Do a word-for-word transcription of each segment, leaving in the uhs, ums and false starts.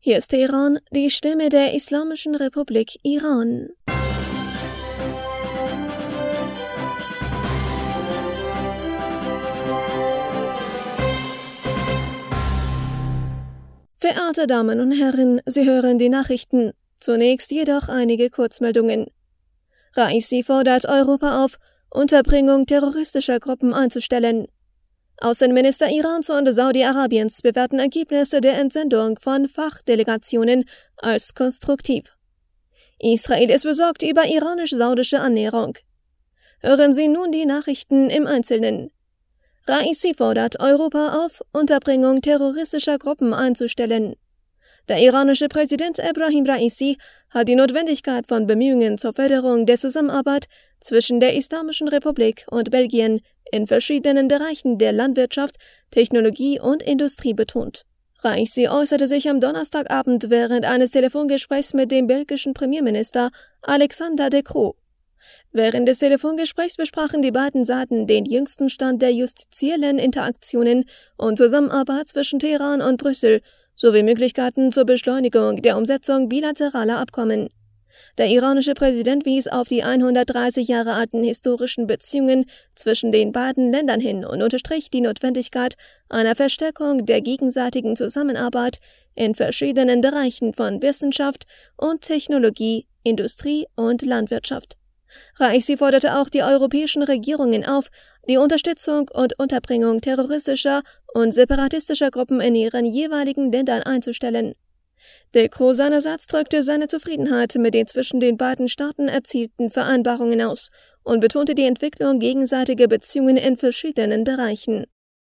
Hier ist Teheran, die Stimme der Islamischen Republik Iran. Verehrte Damen und Herren, Sie hören die Nachrichten. Zunächst jedoch einige Kurzmeldungen. Raisi fordert Europa auf, Unterbringung terroristischer Gruppen einzustellen. Außenminister Irans und Saudi-Arabiens bewerten Ergebnisse der Entsendung von Fachdelegationen als konstruktiv. Israel ist besorgt über iranisch-saudische Annäherung. Hören Sie nun die Nachrichten im Einzelnen. Raisi fordert Europa auf, Unterbringung terroristischer Gruppen einzustellen. Der iranische Präsident Ebrahim Raisi hat die Notwendigkeit von Bemühungen zur Förderung der Zusammenarbeit zwischen der Islamischen Republik und Belgien in verschiedenen Bereichen der Landwirtschaft, Technologie und Industrie betont. Raisi äußerte sich am Donnerstagabend während eines Telefongesprächs mit dem belgischen Premierminister Alexander De Croo. Während des Telefongesprächs besprachen die beiden Seiten den jüngsten Stand der justiziellen Interaktionen und Zusammenarbeit zwischen Teheran und Brüssel sowie Möglichkeiten zur Beschleunigung der Umsetzung bilateraler Abkommen. Der iranische Präsident wies auf die hundertdreißig Jahre alten historischen Beziehungen zwischen den beiden Ländern hin und unterstrich die Notwendigkeit einer Verstärkung der gegenseitigen Zusammenarbeit in verschiedenen Bereichen von Wissenschaft und Technologie, Industrie und Landwirtschaft. Raisi forderte auch die europäischen Regierungen auf, die Unterstützung und Unterbringung terroristischer und separatistischer Gruppen in ihren jeweiligen Ländern einzustellen. De Croo seinerseits drückte seine Zufriedenheit mit den zwischen den beiden Staaten erzielten Vereinbarungen aus und betonte die Entwicklung gegenseitiger Beziehungen in verschiedenen Bereichen.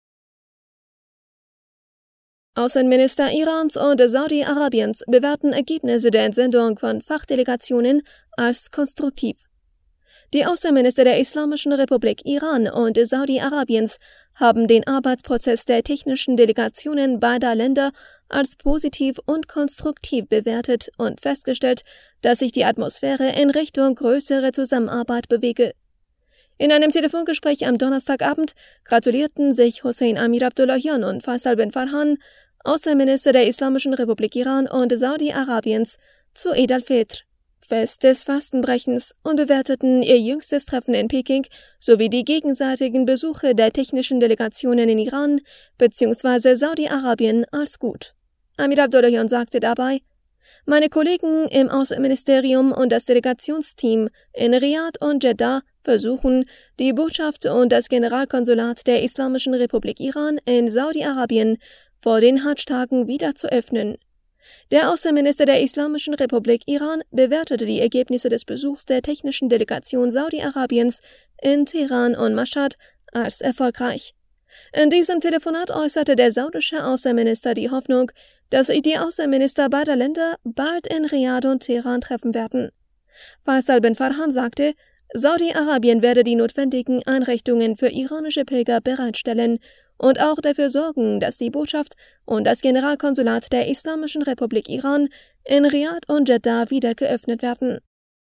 Außenminister Irans und Saudi-Arabiens bewerten Ergebnisse der Entsendung von Fachdelegationen als konstruktiv. Die Außenminister der Islamischen Republik Iran und Saudi-Arabiens haben den Arbeitsprozess der technischen Delegationen beider Länder als positiv und konstruktiv bewertet und festgestellt, dass sich die Atmosphäre in Richtung größere Zusammenarbeit bewege. In einem Telefongespräch am Donnerstagabend gratulierten sich Hossein Amir Abdullahian und Faisal bin Farhan, Außenminister der Islamischen Republik Iran und Saudi-Arabiens, zu Eid al-Fitr, Fest des Fastenbrechens, und bewerteten ihr jüngstes Treffen in Peking sowie die gegenseitigen Besuche der technischen Delegationen in Iran bzw. Saudi-Arabien als gut. Amir Abdullahian sagte dabei: Meine Kollegen im Außenministerium und das Delegationsteam in Riad und Jeddah versuchen, die Botschaft und das Generalkonsulat der Islamischen Republik Iran in Saudi-Arabien vor den Hadsch-Tagen wieder zu öffnen. Der Außenminister der Islamischen Republik Iran bewertete die Ergebnisse des Besuchs der technischen Delegation Saudi-Arabiens in Teheran und Mashhad als erfolgreich. In diesem Telefonat äußerte der saudische Außenminister die Hoffnung, dass sich die Außenminister beider Länder bald in Riad und Teheran treffen werden. Faisal bin Farhan sagte, Saudi-Arabien werde die notwendigen Einrichtungen für iranische Pilger bereitstellen und auch dafür sorgen, dass die Botschaft und das Generalkonsulat der Islamischen Republik Iran in Riad und Jeddah wieder geöffnet werden.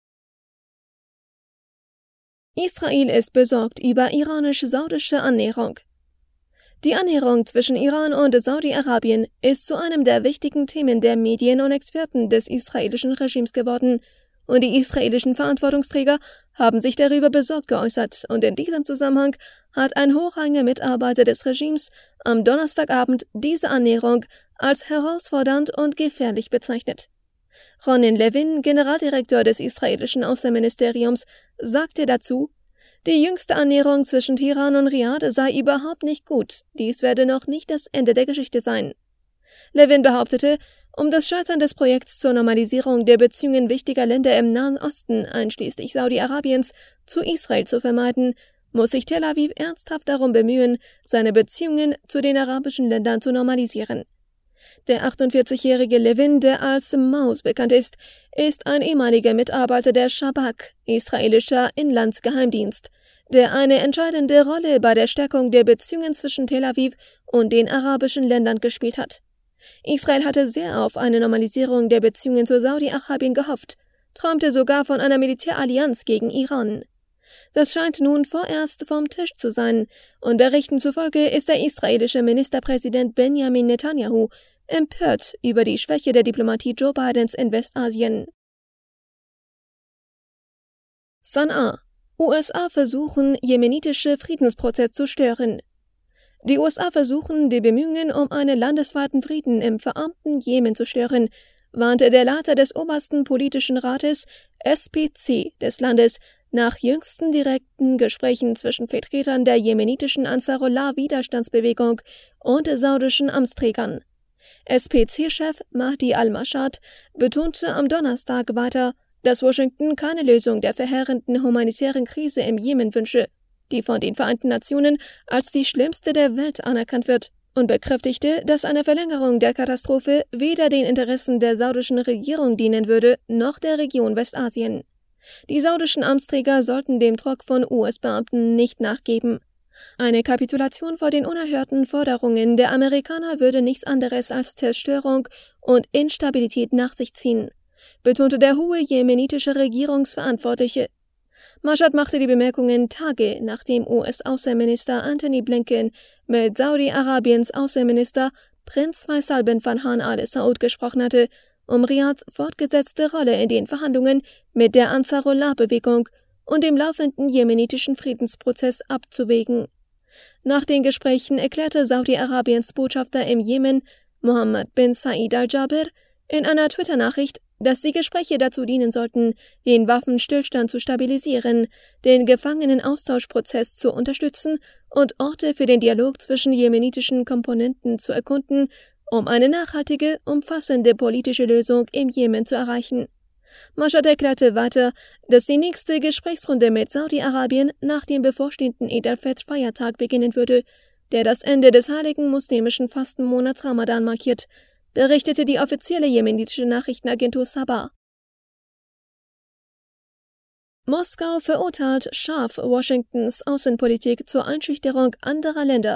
Israel ist besorgt über iranisch-saudische Annäherung. Die Annäherung zwischen Iran und Saudi-Arabien ist zu einem der wichtigen Themen der Medien und Experten des israelischen Regimes geworden, und die israelischen Verantwortungsträger haben sich darüber besorgt geäußert, und in diesem Zusammenhang hat ein hochrangiger Mitarbeiter des Regimes am Donnerstagabend diese Annäherung als herausfordernd und gefährlich bezeichnet. Ronen Levin, Generaldirektor des israelischen Außenministeriums, sagte dazu: Die jüngste Annäherung zwischen Teheran und Riad sei überhaupt nicht gut, dies werde noch nicht das Ende der Geschichte sein. Levin behauptete, um das Scheitern des Projekts zur Normalisierung der Beziehungen wichtiger Länder im Nahen Osten, einschließlich Saudi-Arabiens, zu Israel zu vermeiden, muss sich Tel Aviv ernsthaft darum bemühen, seine Beziehungen zu den arabischen Ländern zu normalisieren. Der achtundvierzigjährige Levin, der als Maus bekannt ist, ist ein ehemaliger Mitarbeiter der Shabak, israelischer Inlandsgeheimdienst, der eine entscheidende Rolle bei der Stärkung der Beziehungen zwischen Tel Aviv und den arabischen Ländern gespielt hat. Israel hatte sehr auf eine Normalisierung der Beziehungen zu Saudi-Arabien gehofft, träumte sogar von einer Militärallianz gegen Iran. Das scheint nun vorerst vom Tisch zu sein, und Berichten zufolge ist der israelische Ministerpräsident Benjamin Netanyahu empört über die Schwäche der Diplomatie Joe Bidens in Westasien. Sanaa. U S A versuchen, jemenitische Friedensprozess zu stören. Die U S A versuchen, die Bemühungen um einen landesweiten Frieden im verarmten Jemen zu stören, warnte der Leiter des obersten politischen Rates S P C des Landes nach jüngsten direkten Gesprächen zwischen Vertretern der jemenitischen Ansarullah-Widerstandsbewegung und saudischen Amtsträgern. S P C-Chef Mahdi al-Mashhad betonte am Donnerstag weiter, dass Washington keine Lösung der verheerenden humanitären Krise im Jemen wünsche, die von den Vereinten Nationen als die schlimmste der Welt anerkannt wird, und bekräftigte, dass eine Verlängerung der Katastrophe weder den Interessen der saudischen Regierung dienen würde, noch der Region Westasien. Die saudischen Amtsträger sollten dem Druck von U S-Beamten nicht nachgeben. Eine Kapitulation vor den unerhörten Forderungen der Amerikaner würde nichts anderes als Zerstörung und Instabilität nach sich ziehen, betonte der hohe jemenitische Regierungsverantwortliche. Mashhad machte die Bemerkungen Tage nachdem U S-Außenminister Antony Blinken mit Saudi-Arabiens Außenminister Prinz Faisal bin Farhan Al Saud gesprochen hatte, um Riads fortgesetzte Rolle in den Verhandlungen mit der Ansarullah-Bewegung und dem laufenden jemenitischen Friedensprozess abzuwägen. Nach den Gesprächen erklärte Saudi-Arabiens Botschafter im Jemen, Mohammed bin Said al-Jabir, in einer Twitter-Nachricht, dass die Gespräche dazu dienen sollten, den Waffenstillstand zu stabilisieren, den Gefangenenaustauschprozess zu unterstützen und Orte für den Dialog zwischen jemenitischen Komponenten zu erkunden, um eine nachhaltige, umfassende politische Lösung im Jemen zu erreichen. Mashhad erklärte weiter, dass die nächste Gesprächsrunde mit Saudi-Arabien nach dem bevorstehenden Eid al-Fitr-Feiertag beginnen würde, der das Ende des heiligen muslimischen Fastenmonats Ramadan markiert, berichtete die offizielle jemenitische Nachrichtenagentur Sabah. Moskau verurteilt scharf Washingtons Außenpolitik zur Einschüchterung anderer Länder.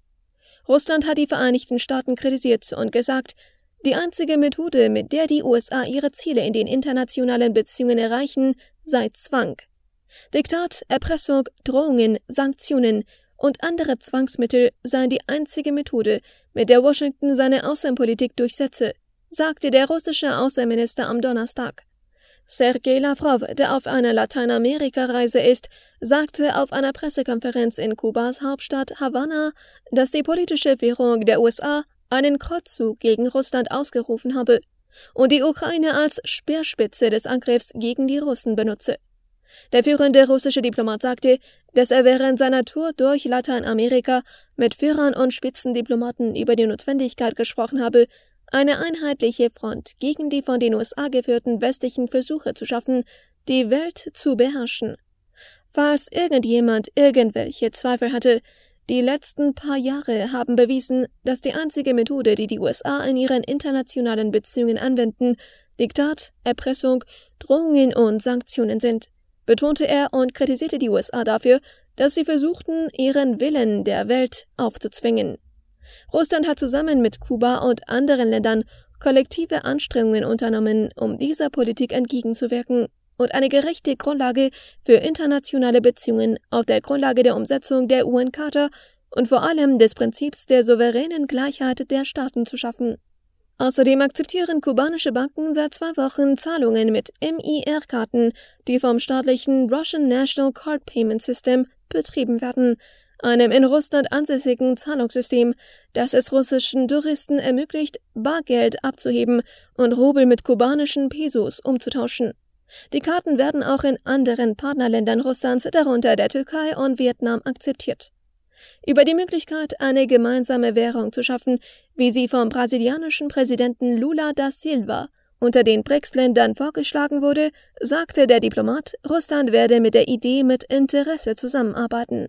Russland hat die Vereinigten Staaten kritisiert und gesagt, die einzige Methode, mit der die U S A ihre Ziele in den internationalen Beziehungen erreichen, sei Zwang. Diktat, Erpressung, Drohungen, Sanktionen und andere Zwangsmittel seien die einzige Methode, mit der Washington seine Außenpolitik durchsetze, sagte der russische Außenminister am Donnerstag. Sergei Lavrov, der auf einer Lateinamerika-Reise ist, sagte auf einer Pressekonferenz in Kubas Hauptstadt Havanna, dass die politische Führung der U S A einen Kreuzzug gegen Russland ausgerufen habe und die Ukraine als Speerspitze des Angriffs gegen die Russen benutze. Der führende russische Diplomat sagte, dass er während seiner Tour durch Lateinamerika mit Führern und Spitzendiplomaten über die Notwendigkeit gesprochen habe, eine einheitliche Front gegen die von den U S A geführten westlichen Versuche zu schaffen, die Welt zu beherrschen. Falls irgendjemand irgendwelche Zweifel hatte, die letzten paar Jahre haben bewiesen, dass die einzige Methode, die die U S A in ihren internationalen Beziehungen anwenden, Diktat, Erpressung, Drohungen und Sanktionen sind, betonte er und kritisierte die U S A dafür, dass sie versuchten, ihren Willen der Welt aufzuzwingen. Russland hat zusammen mit Kuba und anderen Ländern kollektive Anstrengungen unternommen, um dieser Politik entgegenzuwirken und eine gerechte Grundlage für internationale Beziehungen auf der Grundlage der Umsetzung der U N-Charta und vor allem des Prinzips der souveränen Gleichheit der Staaten zu schaffen. Außerdem akzeptieren kubanische Banken seit zwei Wochen Zahlungen mit M I R-Karten, die vom staatlichen Russian National Card Payment System betrieben werden, einem in Russland ansässigen Zahlungssystem, das es russischen Touristen ermöglicht, Bargeld abzuheben und Rubel mit kubanischen Pesos umzutauschen. Die Karten werden auch in anderen Partnerländern Russlands, darunter der Türkei und Vietnam, akzeptiert. Über die Möglichkeit, eine gemeinsame Währung zu schaffen, wie sie vom brasilianischen Präsidenten Lula da Silva unter den B R I C S-Ländern vorgeschlagen wurde, sagte der Diplomat, Russland werde mit der Idee mit Interesse zusammenarbeiten.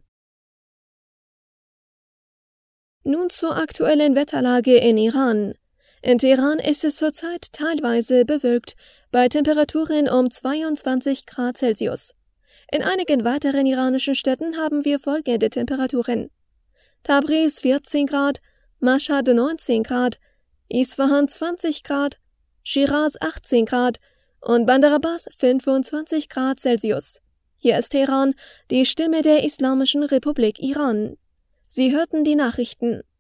Nun zur aktuellen Wetterlage in Iran. In Teheran ist es zurzeit teilweise bewölkt, bei Temperaturen um zweiundzwanzig Grad Celsius. In einigen weiteren iranischen Städten haben wir folgende Temperaturen: Tabriz vierzehn Grad, Mashhad neunzehn Grad, Isfahan zwanzig Grad, Shiraz achtzehn Grad und Bandar Abbas fünfundzwanzig Grad Celsius. Hier ist Teheran, die Stimme der Islamischen Republik Iran. Sie hörten die Nachrichten.